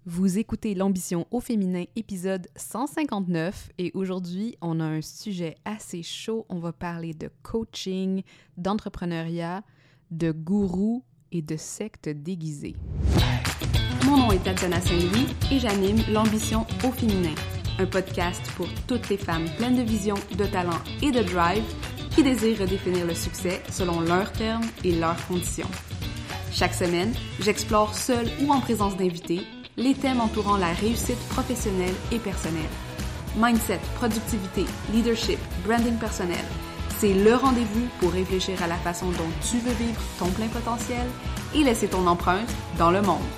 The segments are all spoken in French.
Vous écoutez l'ambition au féminin, épisode 159, et aujourd'hui, on a un sujet assez chaud. On va parler de coaching, d'entrepreneuriat, de gourou et de secte déguisée. Mon nom est Tatiana Saint-Louis et j'anime l'ambition au féminin, un podcast pour toutes les femmes pleines de vision, de talent et de drive qui désirent redéfinir le succès selon leurs termes et leurs conditions. Chaque semaine, j'explore seule ou en présence d'invités les thèmes entourant la réussite professionnelle et personnelle. Mindset, productivité, leadership, branding personnel, c'est le rendez-vous pour réfléchir à la façon dont tu veux vivre ton plein potentiel et laisser ton empreinte dans le monde.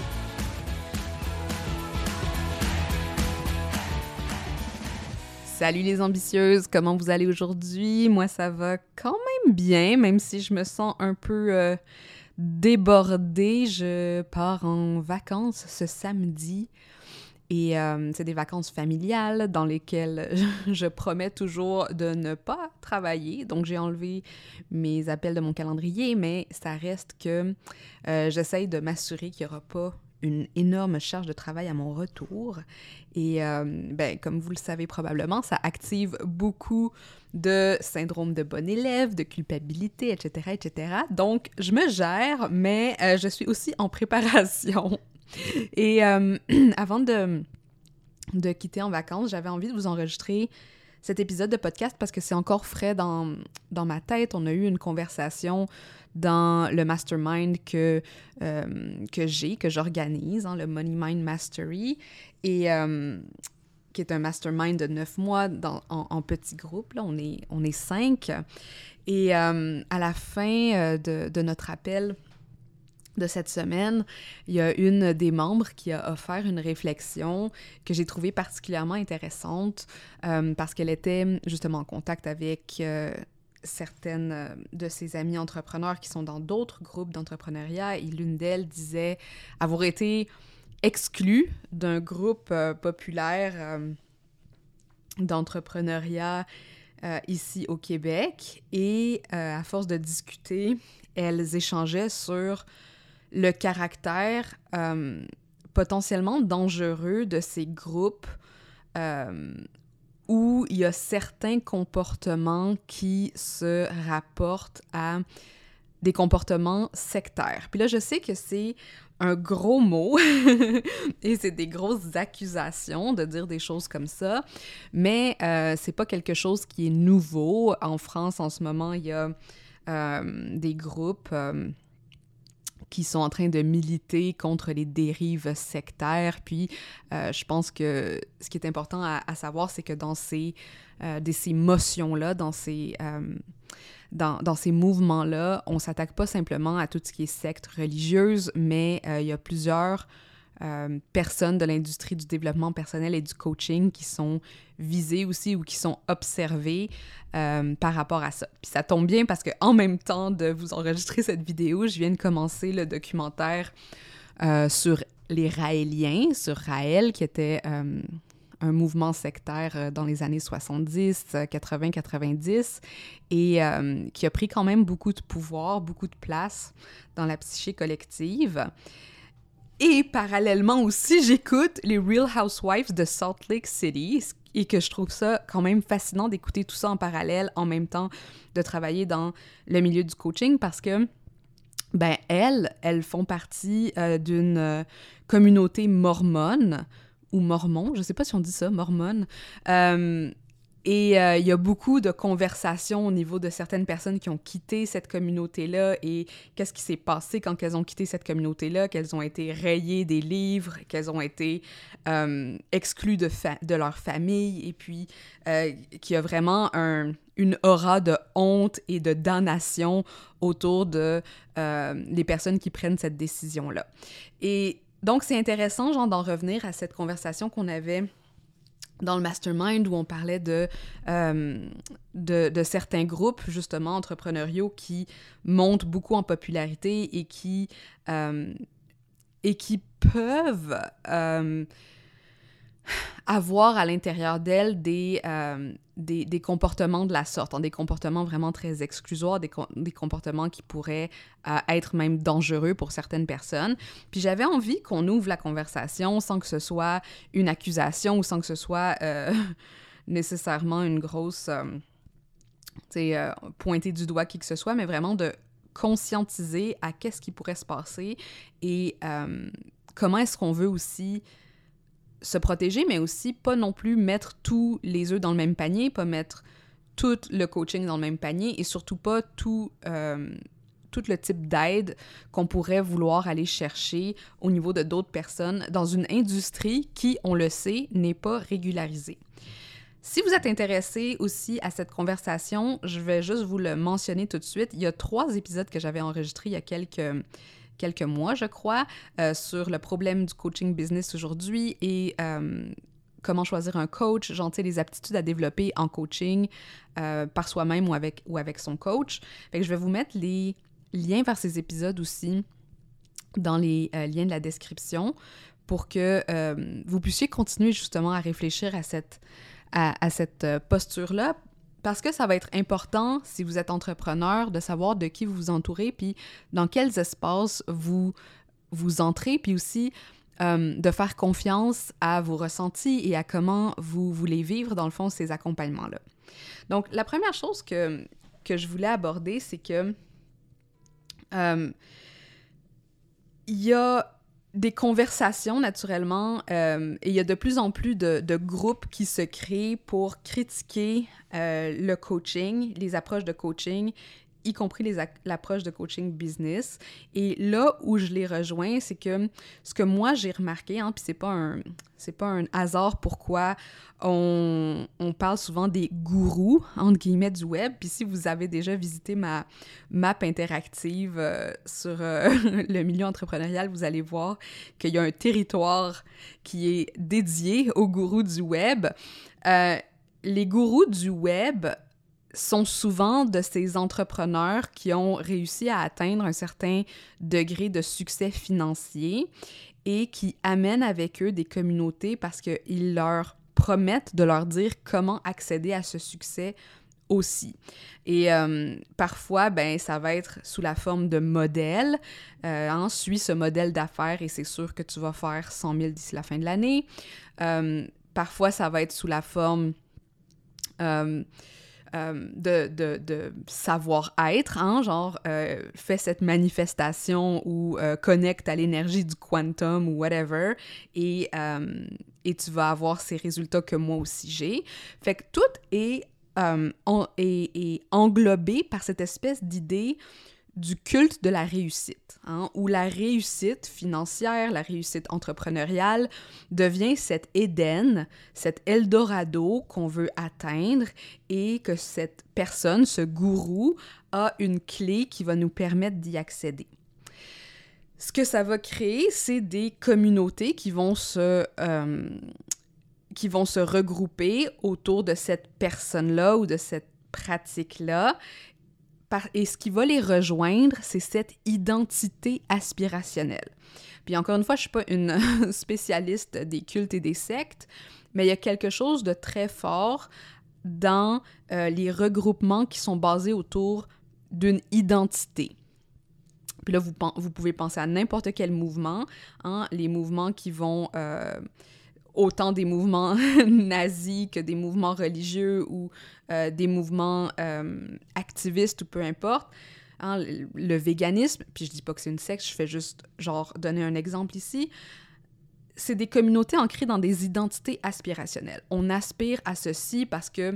Salut les ambitieuses, comment vous allez aujourd'hui? Moi, ça va quand même bien, même si je me sens un peu débordée. Je pars en vacances ce samedi et c'est des vacances familiales dans lesquelles je promets toujours de ne pas travailler. Donc, j'ai enlevé mes appels de mon calendrier, mais ça reste que j'essaye de m'assurer qu'il n'y aura pas une énorme charge de travail à mon retour. Et comme vous le savez probablement, ça active beaucoup de syndrome de bon élève, de culpabilité, etc., etc. Donc, je me gère, mais je suis aussi en préparation. Et avant de quitter en vacances, j'avais envie de vous enregistrer cet épisode de podcast parce que c'est encore frais dans ma tête. On a eu une conversation dans le mastermind que j'organise, le Money Mind Mastery, et qui est un mastermind de 9 mois en petits groupes. Là, on est 5. Et à la fin de notre appel de cette semaine, il y a une des membres qui a offert une réflexion que j'ai trouvée particulièrement intéressante parce qu'elle était justement en contact avec certaines de ses amies entrepreneurs qui sont dans d'autres groupes d'entrepreneuriat, et l'une d'elles disait avoir été exclue d'un groupe populaire d'entrepreneuriat ici au Québec, et à force de discuter, elles échangeaient sur le caractère potentiellement dangereux de ces groupes où il y a certains comportements qui se rapportent à des comportements sectaires. Puis là, je sais que c'est un gros mot et c'est des grosses accusations de dire des choses comme ça, mais c'est pas quelque chose qui est nouveau. En France, en ce moment, il y a des groupes qui sont en train de militer contre les dérives sectaires. Puis, je pense que ce qui est important à savoir, c'est que dans ces motions-là, dans ces mouvements-là, on ne s'attaque pas simplement à tout ce qui est secte religieuse, mais il y a plusieurs personnes de l'industrie du développement personnel et du coaching qui sont visées aussi ou qui sont observées par rapport à ça. Puis ça tombe bien parce qu'en même temps de vous enregistrer cette vidéo, je viens de commencer le documentaire sur les Raéliens, sur Raël, qui était un mouvement sectaire dans les années 70, 80, 90, et qui a pris quand même beaucoup de pouvoir, beaucoup de place dans la psyché collective. Et parallèlement aussi, j'écoute les Real Housewives de Salt Lake City, et que je trouve ça quand même fascinant d'écouter tout ça en parallèle, en même temps de travailler dans le milieu du coaching, parce que elles font partie d'une communauté mormone, ou mormon, je sais pas si on dit ça, mormone, et il y a beaucoup de conversations au niveau de certaines personnes qui ont quitté cette communauté-là, et qu'est-ce qui s'est passé quand elles ont quitté cette communauté-là, qu'elles ont été rayées des livres, qu'elles ont été exclues de leur famille, et puis qu'il y a vraiment une aura de honte et de damnation autour de les personnes qui prennent cette décision-là. Et donc, c'est intéressant, d'en revenir à cette conversation qu'on avait dans le mastermind, où on parlait de certains groupes, justement, entrepreneuriaux qui montent beaucoup en popularité et qui peuvent avoir à l'intérieur d'elle des comportements de la sorte, des comportements vraiment très exclusoires, des comportements qui pourraient être même dangereux pour certaines personnes. Puis j'avais envie qu'on ouvre la conversation sans que ce soit une accusation ou sans que ce soit nécessairement une grosse... pointer du doigt qui que ce soit, mais vraiment de conscientiser à qu'est-ce qui pourrait se passer et comment est-ce qu'on veut aussi se protéger, mais aussi pas non plus mettre tous les œufs dans le même panier, pas mettre tout le coaching dans le même panier et surtout pas tout le type d'aide qu'on pourrait vouloir aller chercher au niveau de d'autres personnes dans une industrie qui, on le sait, n'est pas régularisée. Si vous êtes intéressé aussi à cette conversation, je vais juste vous le mentionner tout de suite. Il y a 3 épisodes que j'avais enregistrés il y a quelques mois, je crois, sur le problème du coaching business aujourd'hui et comment choisir un coach, les aptitudes à développer en coaching par soi-même ou avec son coach. Fait que je vais vous mettre les liens vers ces épisodes aussi dans les liens de la description pour que vous puissiez continuer justement à réfléchir à cette posture-là, parce que ça va être important, si vous êtes entrepreneur, de savoir de qui vous vous entourez, puis dans quels espaces vous entrez, puis aussi de faire confiance à vos ressentis et à comment vous voulez vivre, dans le fond, ces accompagnements-là. Donc, la première chose que je voulais aborder, c'est que il y a des conversations, naturellement, et il y a de plus en plus de groupes qui se créent pour critiquer le coaching, les approches de coaching, y compris l'approche de coaching business. Et là où je les rejoins, c'est que ce que moi j'ai remarqué, puis c'est pas un hasard pourquoi on parle souvent des gourous, entre guillemets, du web. Puis si vous avez déjà visité ma map interactive sur le milieu entrepreneurial, vous allez voir qu'il y a un territoire qui est dédié aux gourous du web. Les gourous du web sont souvent de ces entrepreneurs qui ont réussi à atteindre un certain degré de succès financier et qui amènent avec eux des communautés parce qu'ils leur promettent de leur dire comment accéder à ce succès aussi. Et parfois, ça va être sous la forme de modèles. Suis ce modèle d'affaires et c'est sûr que tu vas faire 100 000 d'ici la fin de l'année. Parfois, ça va être sous la forme de savoir-être, fais cette manifestation ou connecte à l'énergie du quantum ou whatever, et tu vas avoir ces résultats que moi aussi j'ai. Fait que tout est englobé par cette espèce d'idée du culte de la réussite, où la réussite financière, la réussite entrepreneuriale devient cet Éden, cet Eldorado qu'on veut atteindre et que cette personne, ce gourou, a une clé qui va nous permettre d'y accéder. Ce que ça va créer, c'est des communautés qui vont se regrouper autour de cette personne-là ou de cette pratique-là. Et ce qui va les rejoindre, c'est cette identité aspirationnelle. Puis encore une fois, je ne suis pas une spécialiste des cultes et des sectes, mais il y a quelque chose de très fort dans les regroupements qui sont basés autour d'une identité. Puis là, vous pouvez penser à n'importe quel mouvement, les mouvements qui vont... autant des mouvements nazis que des mouvements religieux ou des mouvements activistes ou peu importe. Le véganisme, puis je dis pas que c'est une secte, je fais juste donner un exemple ici. C'est des communautés ancrées dans des identités aspirationnelles. On aspire à ceci parce que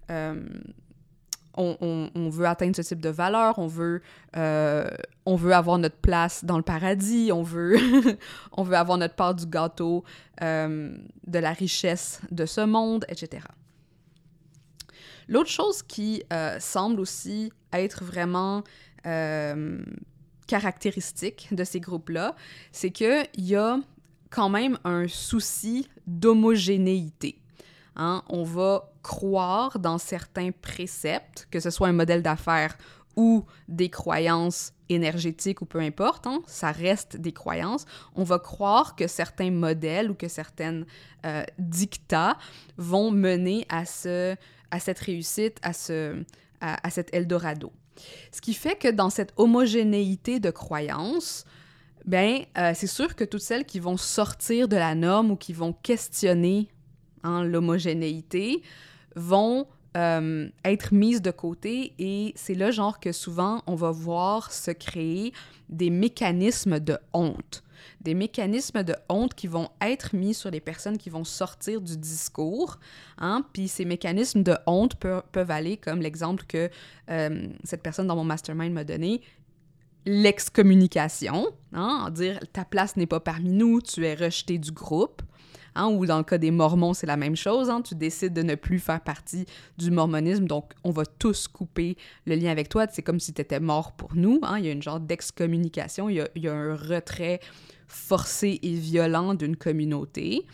on veut atteindre ce type de valeur, on veut avoir notre place dans le paradis, on veut avoir notre part du gâteau de la richesse de ce monde, etc. L'autre chose qui semble aussi être vraiment caractéristique de ces groupes-là, c'est qu'il y a quand même un souci d'homogénéité. On va croire dans certains préceptes, que ce soit un modèle d'affaires ou des croyances énergétiques ou peu importe, hein, ça reste des croyances, on va croire que certains modèles ou que certaines dictats vont mener à cette réussite, à cet Eldorado. Ce qui fait que dans cette homogénéité de croyances, c'est sûr que toutes celles qui vont sortir de la norme ou qui vont questionner l'homogénéité vont être mises de côté, et c'est là genre que souvent on va voir se créer des mécanismes de honte. Des mécanismes de honte qui vont être mis sur les personnes qui vont sortir du discours. Puis ces mécanismes de honte peuvent aller comme l'exemple que cette personne dans mon mastermind m'a donné, l'excommunication, dire « ta place n'est pas parmi nous, tu es rejeté du groupe ». Ou dans le cas des Mormons, c'est la même chose. Tu décides de ne plus faire partie du mormonisme, donc on va tous couper le lien avec toi. C'est comme si tu étais mort pour nous. Il y a une genre d'excommunication, il y a un retrait forcé et violent d'une communauté.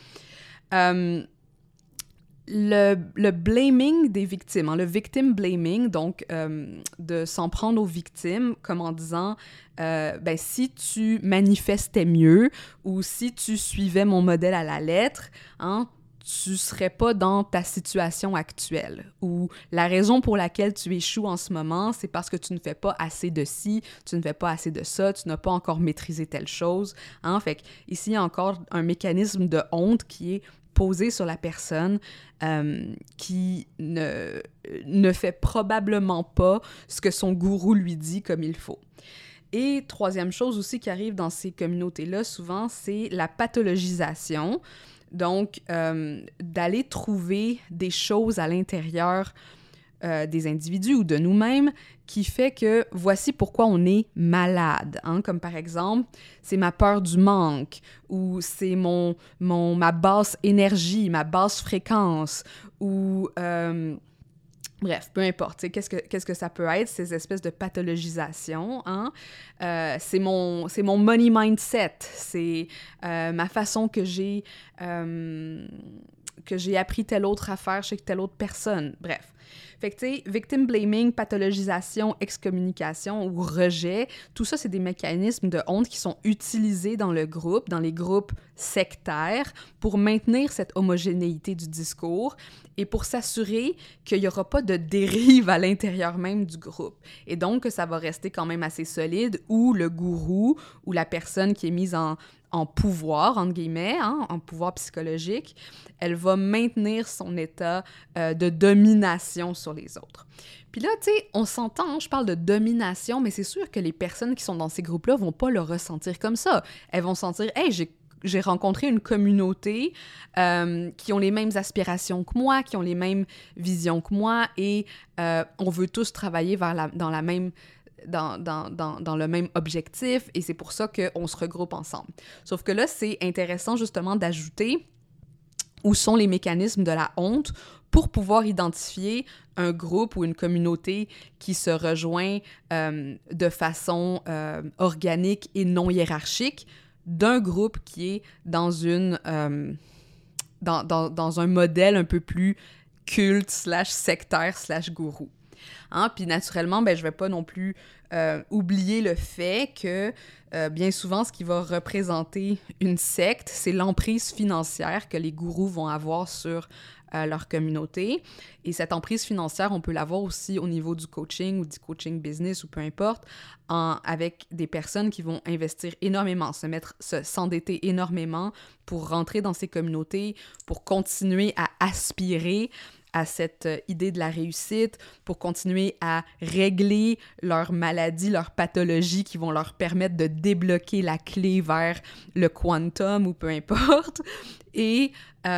Le blaming des victimes, le victim blaming, donc de s'en prendre aux victimes comme en disant si tu manifestais mieux ou si tu suivais mon modèle à la lettre, tu serais pas dans ta situation actuelle. Ou la raison pour laquelle tu échoues en ce moment, c'est parce que tu ne fais pas assez de ci, tu ne fais pas assez de ça, tu n'as pas encore maîtrisé telle chose. Fait que ici, il y a encore un mécanisme de honte qui est posé sur la personne qui ne fait probablement pas ce que son gourou lui dit comme il faut. Et troisième chose aussi qui arrive dans ces communautés-là, souvent, c'est la pathologisation. Donc, d'aller trouver des choses à l'intérieur des individus ou de nous-mêmes qui fait que voici pourquoi on est malade. Comme par exemple, c'est ma peur du manque ou c'est ma basse énergie, ma basse fréquence ou... bref, peu importe, qu'est-ce que ça peut être, ces espèces de pathologisation, c'est mon money mindset, c'est ma façon que j'ai appris telle autre affaire chez telle autre personne, bref. Fait que, tu sais, victim blaming, pathologisation, excommunication ou rejet, tout ça, c'est des mécanismes de honte qui sont utilisés dans le groupe, dans les groupes sectaires, pour maintenir cette homogénéité du discours et pour s'assurer qu'il n'y aura pas de dérive à l'intérieur même du groupe. Et donc, que ça va rester quand même assez solide, où le gourou ou la personne qui est mise en pouvoir, entre guillemets, en pouvoir psychologique, elle va maintenir son état de domination sur les autres. Puis là, tu sais, on s'entend, je parle de domination, mais c'est sûr que les personnes qui sont dans ces groupes-là vont pas le ressentir comme ça. Elles vont sentir « Hey, j'ai rencontré une communauté qui ont les mêmes aspirations que moi, qui ont les mêmes visions que moi, et on veut tous travailler dans le même objectif, et c'est pour ça qu'on se regroupe ensemble. » Sauf que là, c'est intéressant justement d'ajouter où sont les mécanismes de la honte pour pouvoir identifier un groupe ou une communauté qui se rejoint de façon organique et non hiérarchique d'un groupe qui est dans un modèle un peu plus culte / sectaire / gourou. Puis naturellement, je vais pas non plus oublier le fait que bien souvent, ce qui va représenter une secte, c'est l'emprise financière que les gourous vont avoir sur leur communauté. Et cette emprise financière, on peut l'avoir aussi au niveau du coaching ou du coaching business ou peu importe, avec des personnes qui vont investir énormément, s'endetter énormément pour rentrer dans ces communautés, pour continuer à aspirer à cette idée de la réussite, pour continuer à régler leurs maladies, leurs pathologies qui vont leur permettre de débloquer la clé vers le quantum ou peu importe, et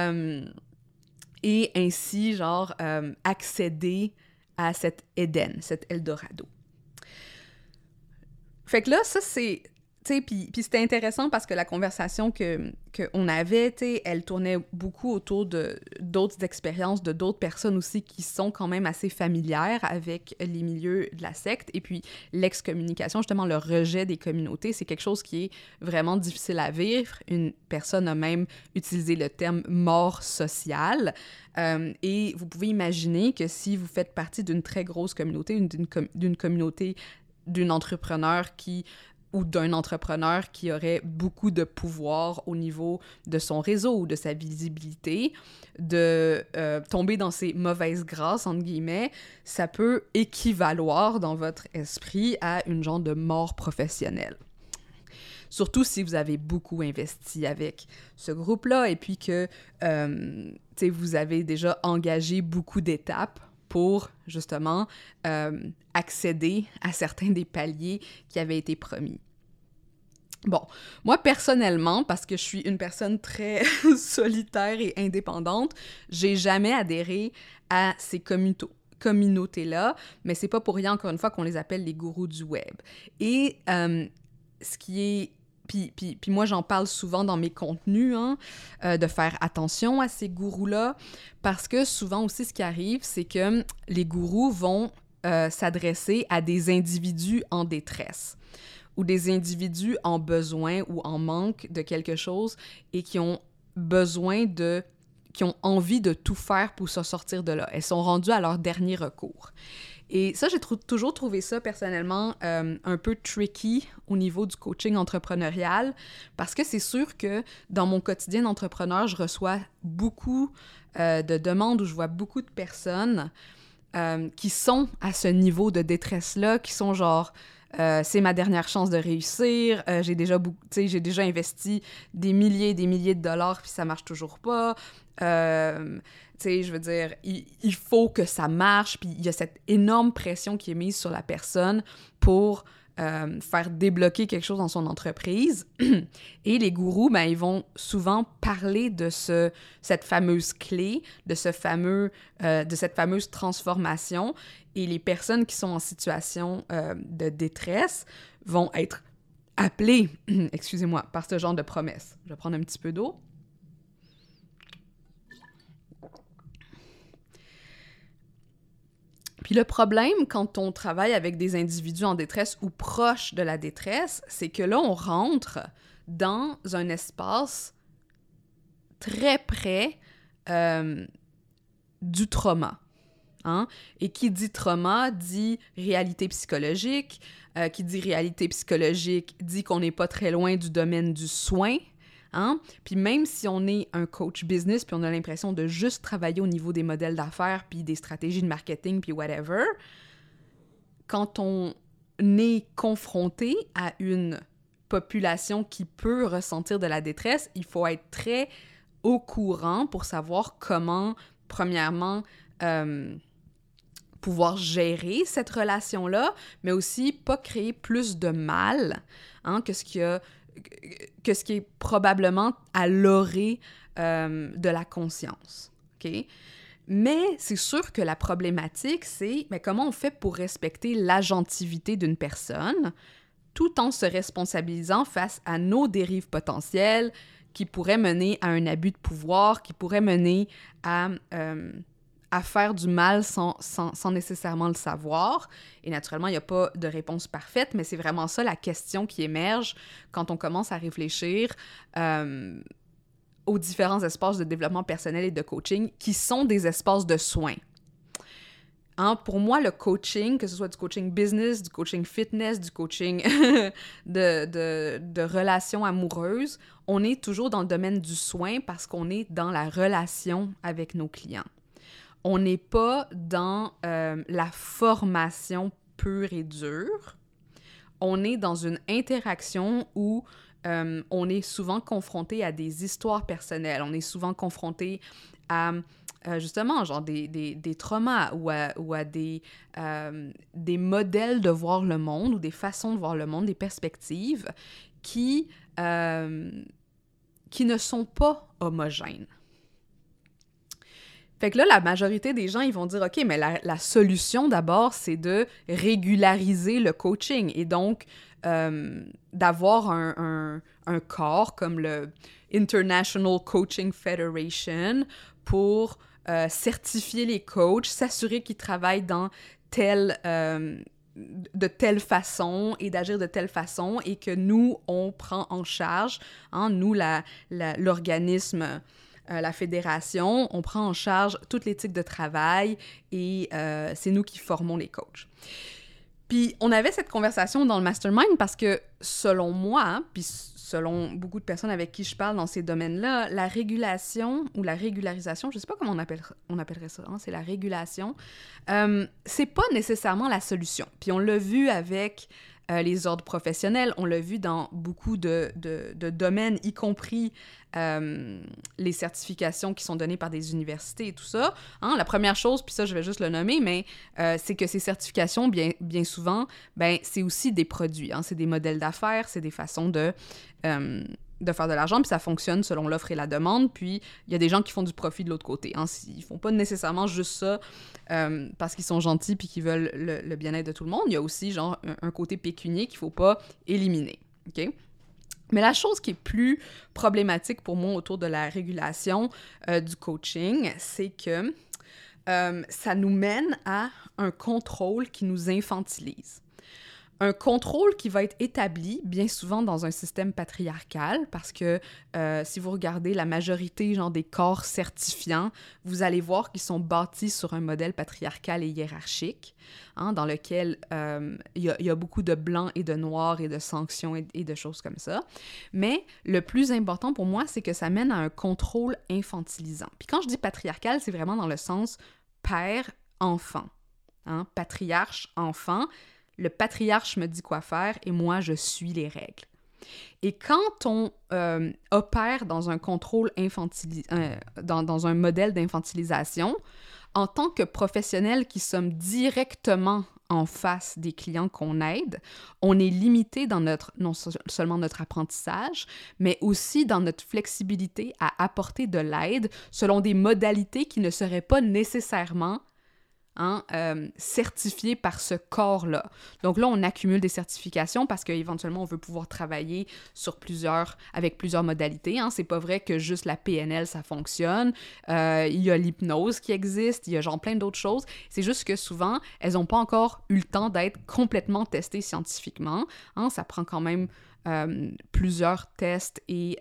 ainsi, accéder à cet Éden, cet Eldorado. Fait que là, ça, c'est Tu sais, puis c'était intéressant parce que la conversation qu'on avait, tu sais, elle tournait beaucoup autour d'autres expériences, de d'autres personnes aussi qui sont quand même assez familières avec les milieux de la secte. Et puis, l'excommunication, justement, le rejet des communautés, c'est quelque chose qui est vraiment difficile à vivre. Une personne a même utilisé le terme « mort sociale ». Et vous pouvez imaginer que si vous faites partie d'une très grosse communauté, d'une communauté d'un entrepreneur qui aurait beaucoup de pouvoir au niveau de son réseau ou de sa visibilité, de tomber dans ces mauvaises grâces, entre guillemets, ça peut équivaloir dans votre esprit à une genre de mort professionnelle. Surtout si vous avez beaucoup investi avec ce groupe-là et puis que vous avez déjà engagé beaucoup d'étapes pour, justement, accéder à certains des paliers qui avaient été promis. Bon, moi, personnellement, parce que je suis une personne très solitaire et indépendante, j'ai jamais adhéré à ces communautés-là, mais c'est pas pour rien, encore une fois, qu'on les appelle les gourous du web. Et ce qui est... Puis moi, j'en parle souvent dans mes contenus, de faire attention à ces gourous-là, parce que souvent aussi, ce qui arrive, c'est que les gourous vont s'adresser à des individus en détresse ou des individus en besoin ou en manque de quelque chose et qui ont envie de tout faire pour se sortir de là. Elles sont rendues à leur dernier recours. Et ça, j'ai toujours trouvé ça, personnellement, un peu tricky au niveau du coaching entrepreneurial, parce que c'est sûr que dans mon quotidien d'entrepreneur, je reçois beaucoup de demandes où je vois beaucoup de personnes qui sont à ce niveau de détresse-là, qui sont genre... c'est ma dernière chance de réussir, j'ai déjà investi des milliers et des milliers de dollars puis ça marche toujours pas. Je veux dire, il faut que ça marche, puis il y a cette énorme pression qui est mise sur la personne pour faire débloquer quelque chose dans son entreprise. Et les gourous, ben, ils vont souvent parler de cette fameuse clé, de cette fameuse transformation. Et les personnes qui sont en situation de détresse vont être appelées, excusez-moi, par ce genre de promesses. Je vais prendre un petit peu d'eau. Puis le problème, quand on travaille avec des individus en détresse ou proches de la détresse, c'est que là, on rentre dans un espace très près du trauma. Hein? Et qui dit trauma dit réalité psychologique. Qui dit réalité psychologique dit qu'on n'est pas très loin du domaine du soin. Hein? Puis même si on est un coach business puis on a l'impression de juste travailler au niveau des modèles d'affaires puis des stratégies de marketing puis whatever, quand on est confronté à une population qui peut ressentir de la détresse, il faut être très au courant pour savoir comment, premièrement, pouvoir gérer cette relation-là, mais aussi pas créer plus de mal que ce qui est probablement à l'orée de la conscience. OK? Mais c'est sûr que la problématique, c'est comment on fait pour respecter l'agentivité d'une personne tout en se responsabilisant face à nos dérives potentielles qui pourraient mener à un abus de pouvoir, qui pourraient mener à faire du mal sans nécessairement le savoir. Et naturellement, il n'y a pas de réponse parfaite, mais c'est vraiment ça la question qui émerge quand on commence à réfléchir aux différents espaces de développement personnel et de coaching qui sont des espaces de soins. Hein, pour moi, le coaching, que ce soit du coaching business, du coaching fitness, du coaching de relations amoureuses, on est toujours dans le domaine du soin parce qu'on est dans la relation avec nos clients. On n'est pas dans la formation pure et dure. On est dans une interaction où on est souvent confronté à des histoires personnelles. On est souvent confronté à, justement, genre des traumas ou à des modèles de voir le monde ou des façons de voir le monde, des perspectives qui ne sont pas homogènes. Fait que là, la majorité des gens, ils vont dire, OK, mais la solution d'abord, c'est de régulariser le coaching et donc d'avoir un corps comme le International Coaching Federation pour certifier les coachs, s'assurer qu'ils travaillent de telle façon et d'agir de telle façon et que nous, on prend en charge, hein, nous, l'organisme, la fédération, on prend en charge toute l'éthique de travail et c'est nous qui formons les coachs. Puis on avait cette conversation dans le mastermind parce que selon moi, hein, puis selon beaucoup de personnes avec qui je parle dans ces domaines-là, la régulation ou la régularisation, je sais pas comment on appellerait ça, hein, c'est la régulation, c'est pas nécessairement la solution. Puis on l'a vu avec les ordres professionnels, on l'a vu dans beaucoup de domaines, y compris les certifications qui sont données par des universités et tout ça. Hein, la première chose, puis ça, je vais juste le nommer, mais c'est que ces certifications, bien souvent, ben c'est aussi des produits. Hein, c'est des modèles d'affaires, c'est des façons de faire de l'argent, puis ça fonctionne selon l'offre et la demande, puis il y a des gens qui font du profit de l'autre côté. Hein, ils font pas nécessairement juste ça parce qu'ils sont gentils puis qu'ils veulent le bien-être de tout le monde. Il y a aussi, genre, un côté pécunier qu'il faut pas éliminer, OK? Mais la chose qui est plus problématique pour moi autour de la régulation du coaching, c'est que ça nous mène à un contrôle qui nous infantilise. Un contrôle qui va être établi bien souvent dans un système patriarcal parce que si vous regardez la majorité genre, des corps certifiants, vous allez voir qu'ils sont bâtis sur un modèle patriarcal et hiérarchique, hein, dans lequel il y a beaucoup de blancs et de noirs et de sanctions et de choses comme ça. Mais le plus important pour moi, c'est que ça mène à un contrôle infantilisant. Puis quand je dis patriarcal, c'est vraiment dans le sens père-enfant. Hein? Patriarche-enfant. Le patriarche me dit quoi faire et moi, je suis les règles. Et quand on opère dans un contrôle dans un modèle d'infantilisation, en tant que professionnels qui sommes directement en face des clients qu'on aide, on est limité dans non seulement notre apprentissage, mais aussi dans notre flexibilité à apporter de l'aide selon des modalités qui ne seraient pas nécessairement certifié par ce corps-là. Donc là, on accumule des certifications parce qu'éventuellement, on veut pouvoir travailler avec plusieurs modalités. Hein. C'est pas vrai que juste la PNL, ça fonctionne. Il y a l'hypnose qui existe, il y a genre plein d'autres choses. C'est juste que souvent, elles n'ont pas encore eu le temps d'être complètement testées scientifiquement. Hein. Ça prend quand même plusieurs tests et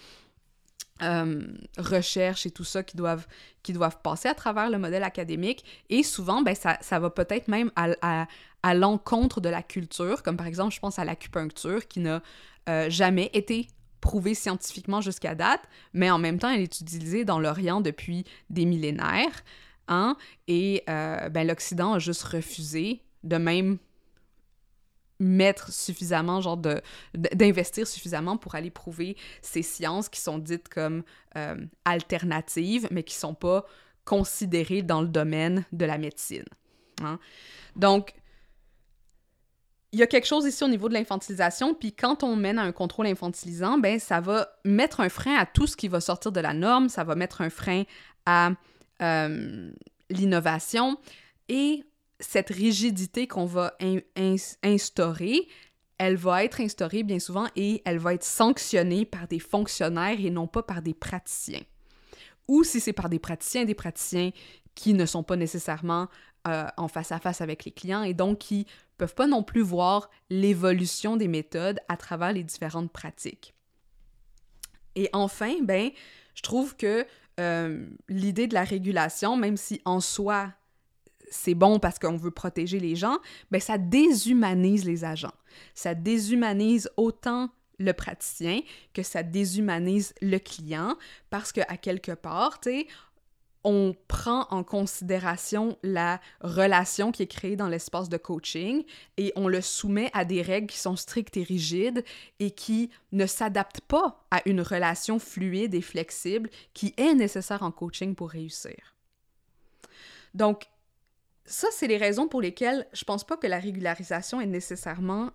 recherches et tout ça qui doivent passer à travers le modèle académique et souvent, ben, ça va peut-être même à l'encontre de la culture, comme par exemple, je pense à l'acupuncture qui n'a jamais été prouvée scientifiquement jusqu'à date, mais en même temps, elle est utilisée dans l'Orient depuis des millénaires, hein, et ben, l'Occident a juste refusé de même mettre suffisamment, genre d'investir suffisamment pour aller prouver ces sciences qui sont dites comme alternatives, mais qui ne sont pas considérées dans le domaine de la médecine. Hein? Donc, il y a quelque chose ici au niveau de l'infantilisation, puis quand on mène à un contrôle infantilisant, ben ça va mettre un frein à tout ce qui va sortir de la norme, ça va mettre un frein à l'innovation, et cette rigidité qu'on va instaurer, elle va être instaurée bien souvent et elle va être sanctionnée par des fonctionnaires et non pas par des praticiens. Ou si c'est par des praticiens qui ne sont pas nécessairement en face-à-face avec les clients et donc qui peuvent pas non plus voir l'évolution des méthodes à travers les différentes pratiques. Et enfin, ben, je trouve que l'idée de la régulation, même si en soi, c'est bon parce qu'on veut protéger les gens, ben ça déshumanise les agents. Ça déshumanise autant le praticien que ça déshumanise le client parce qu'à quelque part, tu sais, on prend en considération la relation qui est créée dans l'espace de coaching et on le soumet à des règles qui sont strictes et rigides et qui ne s'adaptent pas à une relation fluide et flexible qui est nécessaire en coaching pour réussir. Donc, ça, c'est les raisons pour lesquelles je pense pas que la régulation est nécessairement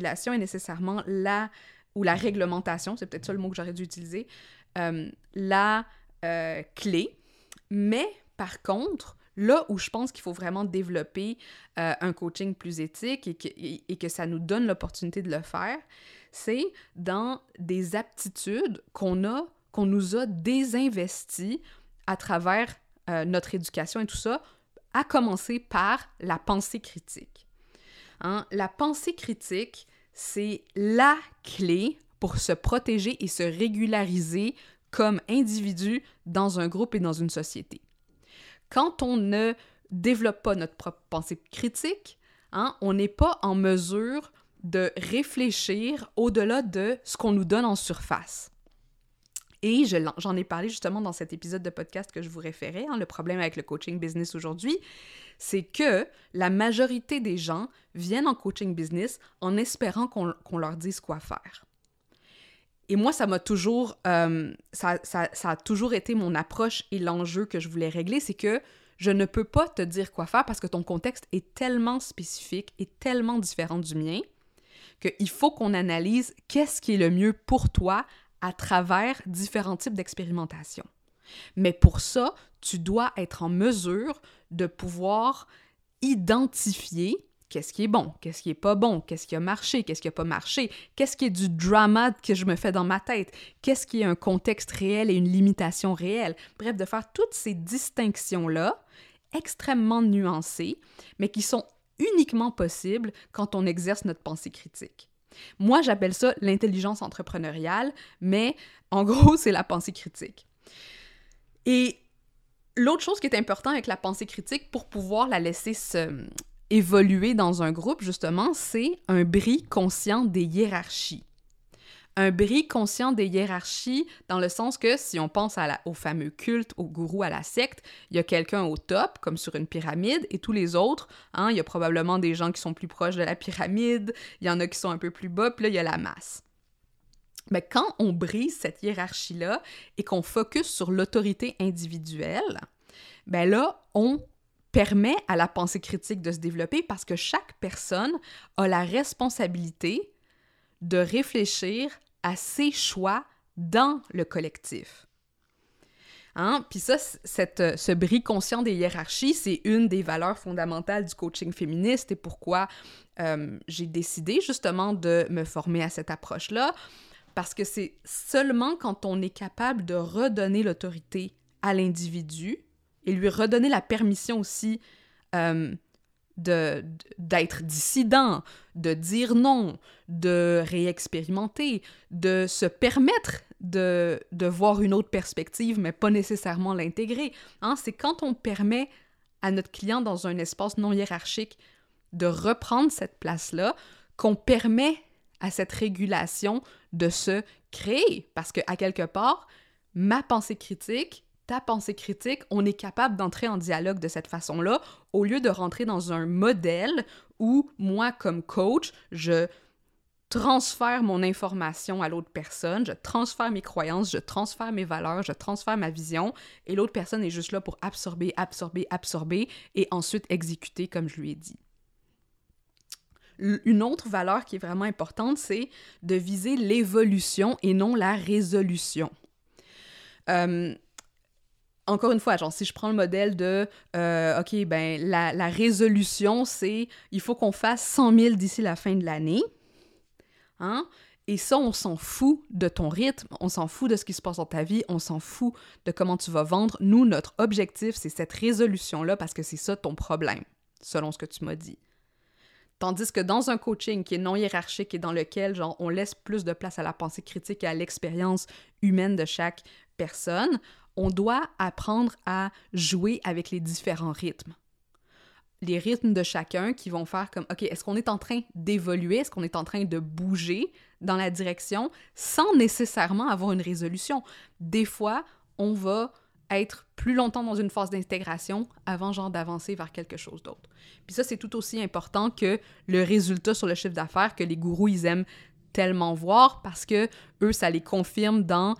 ou la réglementation, c'est peut-être ça le mot que j'aurais dû utiliser, la clé. Mais par contre, là où je pense qu'il faut vraiment développer un coaching plus éthique et que ça nous donne l'opportunité de le faire, c'est dans des aptitudes qu'on nous a désinvesties à travers notre éducation et tout ça, à commencer par la pensée critique. Hein? La pensée critique, c'est la clé pour se protéger et se régulariser comme individu dans un groupe et dans une société. Quand on ne développe pas notre propre pensée critique, hein, on n'est pas en mesure de réfléchir au-delà de ce qu'on nous donne en surface. Et j'en ai parlé justement dans cet épisode de podcast que je vous référais, hein, le problème avec le coaching business aujourd'hui, c'est que la majorité des gens viennent en coaching business en espérant qu'on leur dise quoi faire. Et moi, ça m'a toujours, ça a toujours été mon approche et l'enjeu que je voulais régler, c'est que je ne peux pas te dire quoi faire parce que ton contexte est tellement spécifique et tellement différent du mien qu'il faut qu'on analyse qu'est-ce qui est le mieux pour toi à travers différents types d'expérimentation. Mais pour ça, tu dois être en mesure de pouvoir identifier qu'est-ce qui est bon, qu'est-ce qui est pas bon, qu'est-ce qui a marché, qu'est-ce qui a pas marché, qu'est-ce qui est du drama que je me fais dans ma tête, qu'est-ce qui est un contexte réel et une limitation réelle. Bref, de faire toutes ces distinctions-là, extrêmement nuancées, mais qui sont uniquement possibles quand on exerce notre pensée critique. Moi, j'appelle ça l'intelligence entrepreneuriale, mais en gros, c'est la pensée critique. Et l'autre chose qui est importante avec la pensée critique pour pouvoir la laisser évoluer dans un groupe, justement, c'est un bris conscient des hiérarchies. Un bris conscient des hiérarchies dans le sens que si on pense au fameux culte, au gourou, à la secte, il y a quelqu'un au top, comme sur une pyramide, et tous les autres, hein, il y a probablement des gens qui sont plus proches de la pyramide, il y en a qui sont un peu plus bas, puis là, il y a la masse. Mais quand on brise cette hiérarchie-là et qu'on focus sur l'autorité individuelle, ben là, on permet à la pensée critique de se développer parce que chaque personne a la responsabilité de réfléchir à ses choix dans le collectif. Hein? Puis ça, ce bris conscient des hiérarchies, c'est une des valeurs fondamentales du coaching féministe et pourquoi j'ai décidé justement de me former à cette approche-là, parce que c'est seulement quand on est capable de redonner l'autorité à l'individu et lui redonner la permission aussi d'être dissident, de dire non, de réexpérimenter, de se permettre de voir une autre perspective, mais pas nécessairement l'intégrer. Hein? C'est quand on permet à notre client dans un espace non hiérarchique de reprendre cette place-là qu'on permet à cette régulation de se créer. Parce qu'à quelque part, ma pensée critique, ta pensée critique, on est capable d'entrer en dialogue de cette façon-là, au lieu de rentrer dans un modèle où moi, comme coach, je transfère mon information à l'autre personne, je transfère mes croyances, je transfère mes valeurs, je transfère ma vision, et l'autre personne est juste là pour absorber, et ensuite exécuter comme je lui ai dit. Une autre valeur qui est vraiment importante, c'est de viser l'évolution et non la résolution. Encore une fois, genre, si je prends le modèle de OK, ben la résolution, c'est il faut qu'on fasse 100 000 d'ici la fin de l'année. Hein? Et ça, on s'en fout de ton rythme, on s'en fout de ce qui se passe dans ta vie, on s'en fout de comment tu vas vendre. Nous, notre objectif, c'est cette résolution-là parce que c'est ça ton problème, selon ce que tu m'as dit. Tandis que dans un coaching qui est non hiérarchique et dans lequel, genre, on laisse plus de place à la pensée critique et à l'expérience humaine de chaque personne, on doit apprendre à jouer avec les différents rythmes. Les rythmes de chacun qui vont faire comme, OK, est-ce qu'on est en train d'évoluer? Est-ce qu'on est en train de bouger dans la direction sans nécessairement avoir une résolution? Des fois, on va être plus longtemps dans une phase d'intégration avant, genre, d'avancer vers quelque chose d'autre. Puis ça, c'est tout aussi important que le résultat sur le chiffre d'affaires que les gourous, ils aiment tellement voir parce que eux, ça les confirme dans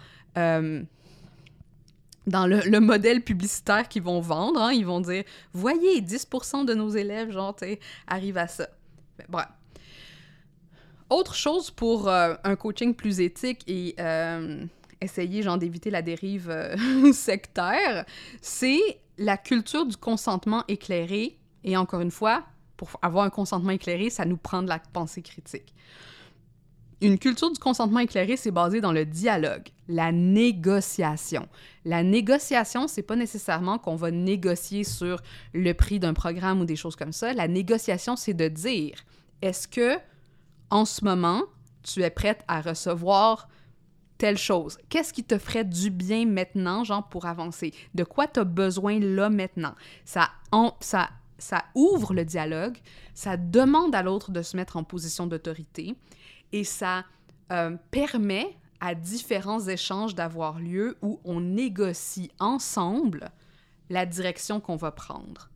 le modèle publicitaire qu'ils vont vendre. Hein, ils vont dire « Voyez, 10% de nos élèves, genre, arrivent à ça. » Bref. Autre chose pour un coaching plus éthique et essayer, genre, d'éviter la dérive sectaire, c'est la culture du consentement éclairé, et encore une fois, pour avoir un consentement éclairé, ça nous prend de la pensée critique. Une culture du consentement éclairé, c'est basé dans le dialogue, la négociation. La négociation, c'est pas nécessairement qu'on va négocier sur le prix d'un programme ou des choses comme ça. La négociation, c'est de dire, est-ce que, en ce moment, tu es prête à recevoir telle chose? Qu'est-ce qui te ferait du bien maintenant, genre, pour avancer? De quoi tu as besoin là, maintenant? Ça ouvre le dialogue, ça demande à l'autre de se mettre en position d'autorité, et ça permet à différents échanges d'avoir lieu où on négocie ensemble la direction qu'on va prendre.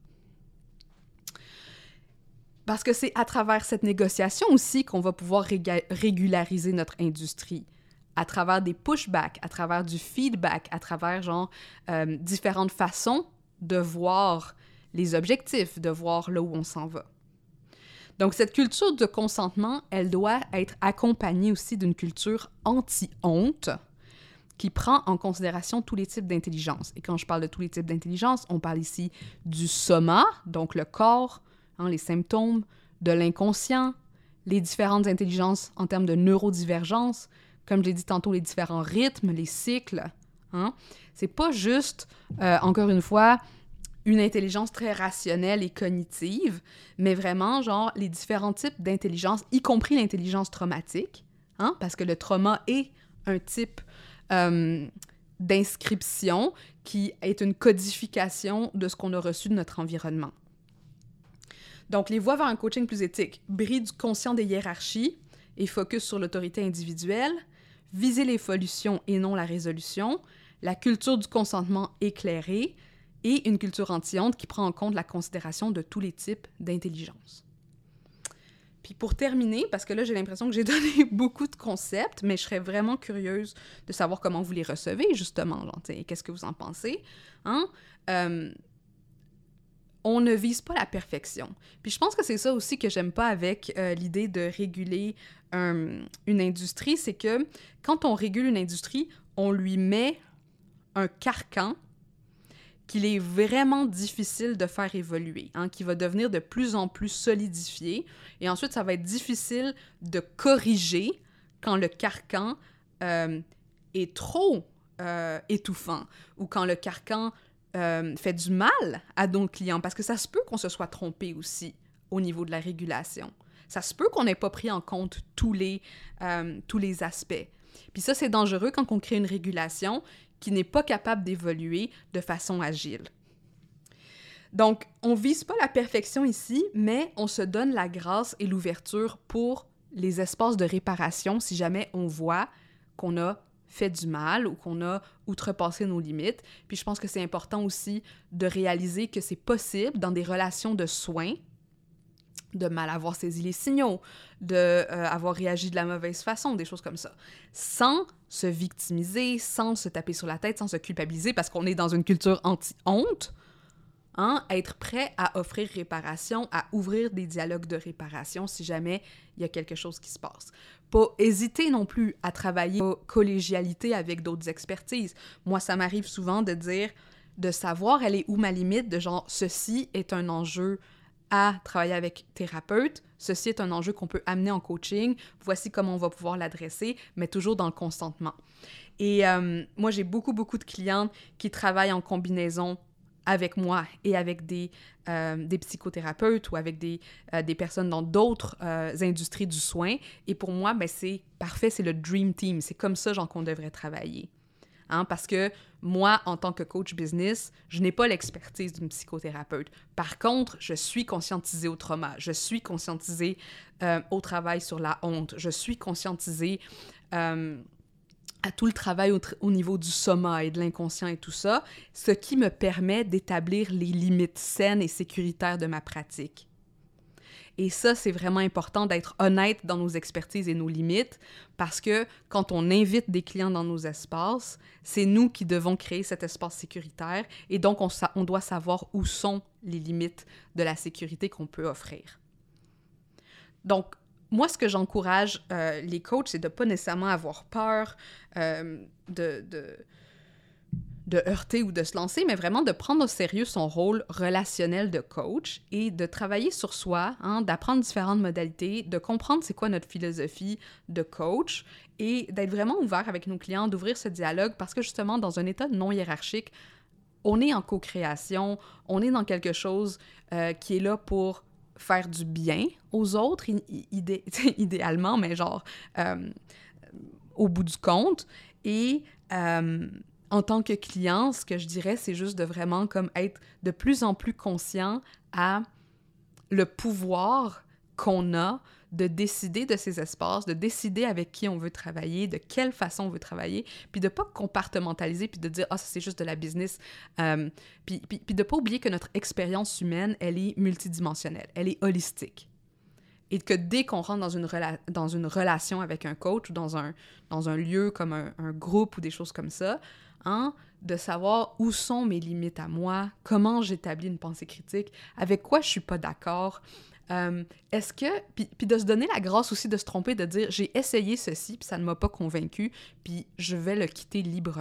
Parce que c'est à travers cette négociation aussi qu'on va pouvoir régulariser notre industrie, à travers des pushbacks, à travers du feedback, à travers différentes façons de voir les objectifs, de voir là où on s'en va. Donc, cette culture de consentement, elle doit être accompagnée aussi d'une culture anti-honte qui prend en considération tous les types d'intelligence. Et quand je parle de tous les types d'intelligence, on parle ici du soma, donc le corps, les symptômes, de l'inconscient, les différentes intelligences en termes de neurodivergence, comme j'ai dit tantôt, les différents rythmes, les cycles. C'est pas juste, encore une fois, une intelligence très rationnelle et cognitive, mais vraiment, genre, les différents types d'intelligence, y compris l'intelligence traumatique, parce que le trauma est un type d'inscription qui est une codification de ce qu'on a reçu de notre environnement. Donc, les voies vers un coaching plus éthique, bris du conscient des hiérarchies et focus sur l'autorité individuelle, viser les solutions et non la résolution, la culture du consentement éclairé, et une culture anti-honte qui prend en compte la considération de tous les types d'intelligence. Puis pour terminer, parce que là, j'ai l'impression que j'ai donné beaucoup de concepts, mais je serais vraiment curieuse de savoir comment vous les recevez, justement. Genre, qu'est-ce que vous en pensez? On ne vise pas la perfection. Puis je pense que c'est ça aussi que j'aime pas avec l'idée de réguler une industrie, c'est que quand on régule une industrie, on lui met un carcan qu'il est vraiment difficile de faire évoluer, qui va devenir de plus en plus solidifié. Et ensuite, ça va être difficile de corriger quand le carcan est trop étouffant ou quand le carcan fait du mal à nos clients. Parce que ça se peut qu'on se soit trompé aussi au niveau de la régulation. Ça se peut qu'on n'ait pas pris en compte tous les aspects. Puis ça, c'est dangereux quand on crée une régulation qui n'est pas capable d'évoluer de façon agile. Donc, on ne vise pas la perfection ici, mais on se donne la grâce et l'ouverture pour les espaces de réparation si jamais on voit qu'on a fait du mal ou qu'on a outrepassé nos limites. Puis je pense que c'est important aussi de réaliser que c'est possible dans des relations de soins de mal avoir saisi les signaux, d'avoir réagi de la mauvaise façon, des choses comme ça, sans se victimiser, sans se taper sur la tête, sans se culpabiliser, parce qu'on est dans une culture anti-honte, être prêt à offrir réparation, à ouvrir des dialogues de réparation si jamais il y a quelque chose qui se passe. Pas hésiter non plus à travailler en collégialité avec d'autres expertises. Moi, ça m'arrive souvent de dire, de savoir elle est où ma limite, de genre, ceci est un enjeu à travailler avec thérapeute. Ceci est un enjeu qu'on peut amener en coaching. Voici comment on va pouvoir l'adresser, mais toujours dans le consentement. Et moi, j'ai beaucoup de clientes qui travaillent en combinaison avec moi et avec des psychothérapeutes ou avec des personnes dans d'autres industries du soin. Et pour moi, ben, c'est parfait, c'est le dream team. C'est comme ça, genre, qu'on devrait travailler. Parce que moi, en tant que coach business, je n'ai pas l'expertise d'une psychothérapeute. Par contre, je suis conscientisée au trauma, je suis conscientisée au travail sur la honte, je suis conscientisée à tout le travail au niveau du soma et de l'inconscient et tout ça, ce qui me permet d'établir les limites saines et sécuritaires de ma pratique. Et ça, c'est vraiment important d'être honnête dans nos expertises et nos limites parce que quand on invite des clients dans nos espaces, c'est nous qui devons créer cet espace sécuritaire et donc on doit savoir où sont les limites de la sécurité qu'on peut offrir. Donc, moi, ce que j'encourage les coachs, c'est de ne pas nécessairement avoir peur de heurter ou de se lancer, mais vraiment de prendre au sérieux son rôle relationnel de coach et de travailler sur soi, d'apprendre différentes modalités, de comprendre c'est quoi notre philosophie de coach et d'être vraiment ouvert avec nos clients, d'ouvrir ce dialogue parce que justement, dans un état non hiérarchique, on est en co-création, on est dans quelque chose qui est là pour faire du bien aux autres, idéalement, mais genre au bout du compte. Et en tant que client, ce que je dirais, c'est juste de vraiment comme être de plus en plus conscient à le pouvoir qu'on a de décider de ces espaces, de décider avec qui on veut travailler, de quelle façon on veut travailler, puis de pas compartimentaliser, puis de dire « Ah, ça, c'est juste de la business », puis de pas oublier que notre expérience humaine, elle est multidimensionnelle, elle est holistique. Et que dès qu'on rentre dans une relation avec un coach ou dans un lieu comme un groupe ou des choses comme ça, de savoir où sont mes limites à moi, comment j'établis une pensée critique, avec quoi je suis pas d'accord, est-ce que... Puis de se donner la grâce aussi de se tromper, de dire « J'ai essayé ceci, puis ça ne m'a pas convaincu, puis je vais le quitter librement. »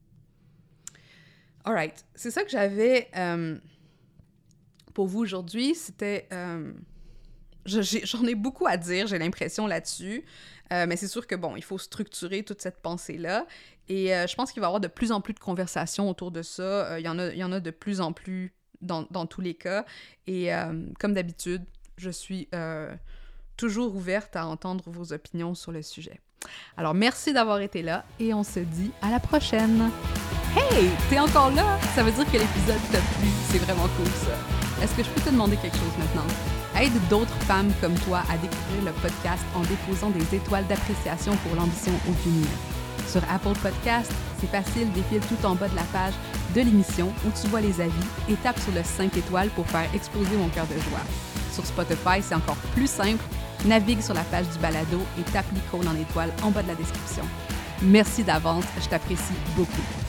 All right. C'est ça que j'avais pour vous aujourd'hui. C'était... J'en ai beaucoup à dire, j'ai l'impression là-dessus, mais c'est sûr que, bon, il faut structurer toute cette pensée-là, et je pense qu'il va y avoir de plus en plus de conversations autour de ça. Il y en a de plus en plus dans tous les cas, et comme d'habitude, je suis toujours ouverte à entendre vos opinions sur le sujet. Alors, merci d'avoir été là, et on se dit à la prochaine! Hey! T'es encore là? Ça veut dire que l'épisode t'a plu, c'est vraiment cool ça! Est-ce que je peux te demander quelque chose maintenant? Aide d'autres femmes comme toi à découvrir le podcast en déposant des étoiles d'appréciation pour l'ambition au féminin. Sur Apple Podcast, c'est facile, défile tout en bas de la page de l'émission où tu vois les avis et tape sur le 5 étoiles pour faire exploser mon cœur de joie. Sur Spotify, c'est encore plus simple. Navigue sur la page du balado et tape l'icône en étoile en bas de la description. Merci d'avance, je t'apprécie beaucoup.